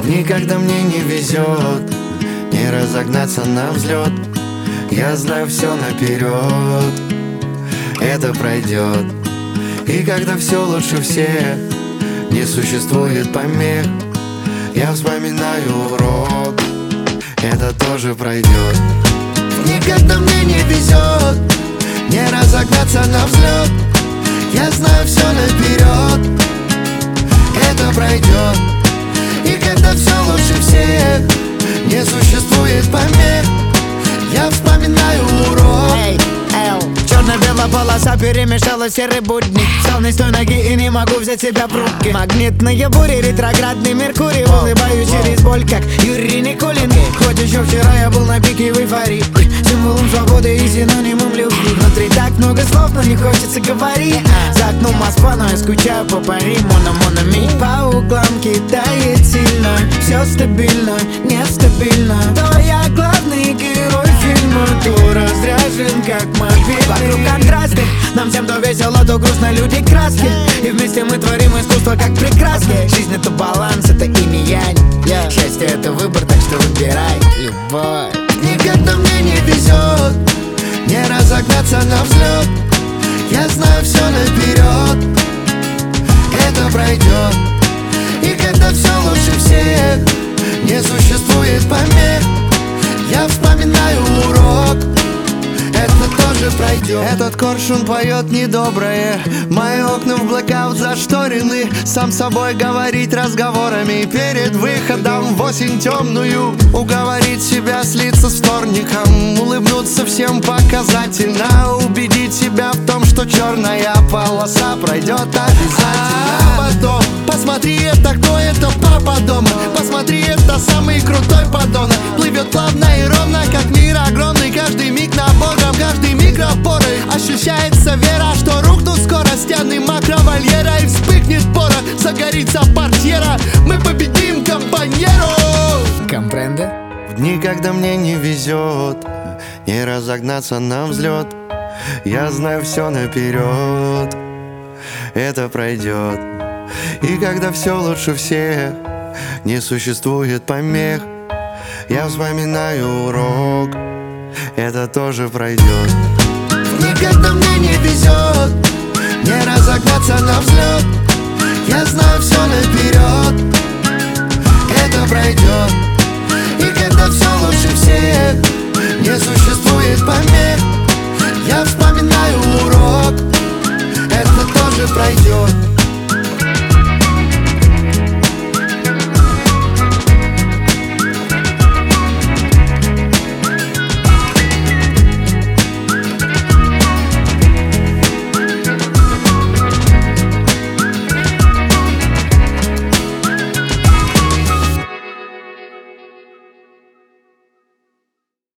Никогда мне не везет не разогнаться на взлет. Я знаю все наперед, это пройдет. И когда все лучше всех, не существует помех, я вспоминаю урок, это тоже пройдет. Никогда мне не везет не разогнаться на взлет. Я знаю все наперед, это пройдет. И когда все лучше всех, не существует помех, я вспоминаю урок. Черно-белая полоса перемешала серый будни. Встал не с той ноги и не могу взять себя в руки. Магнитные бури, ретроградный Меркурий. Улыбаюсь через боль, как Юрий Никулин. Хоть еще вчера я был на пике в эйфории, символом свободы и синонимом любви. Внутри так много слов, но не хочется говорить. За окном Москва, но я скучаю по Пари. Мона-мона-ми. По углам кидает сильно, все стабильно, нестабильно. То я главный герой фильма, то разряжен как мобильный. Вокруг контрасты, нам всем то весело, то грустно, люди краски. И вместе мы творим искусство как прекраски. Жизнь это баланс, это инь и янь. Счастье это выбор, так что выбирай любовь. Никогда мне не везет не разогнаться на взлет. Я знаю все наперед, это пройдет. И когда все лучше всех, не существует помех, я вспоминаю урок, это тоже пройдет. Этот коршун поет недоброе, мои окна в блэкаут зашторены. Сам собой говорить разговорами перед выходом в осень темную. Уговорить себя слиться с вторником, улыбнуться всем показательно. Убедить себя в том, что черная полоса пройдет обязательно. А потом посмотри, это кто, это папа дома. Посмотри, это самый крутой подонок. Плывет плавно и ровно, как мир огромный. Каждый миг на Богом, каждый микропоры. Ощущается вера, что рухнут скоро стены макровольера. И вспыхнет пора, загорится портьера. Мы победим, компаньеро. Компренде? В дни, когда мне не везет не разогнаться на взлет, я знаю все наперед, это пройдет. И когда все лучше всех, не существует помех, я вспоминаю урок, это тоже пройдет. Никогда мне не везет не разогнаться на взлет. Я знаю все наперед, это пройдет. И когда все лучше всех, не существует помех, я вспоминаю урок, это тоже пройдет.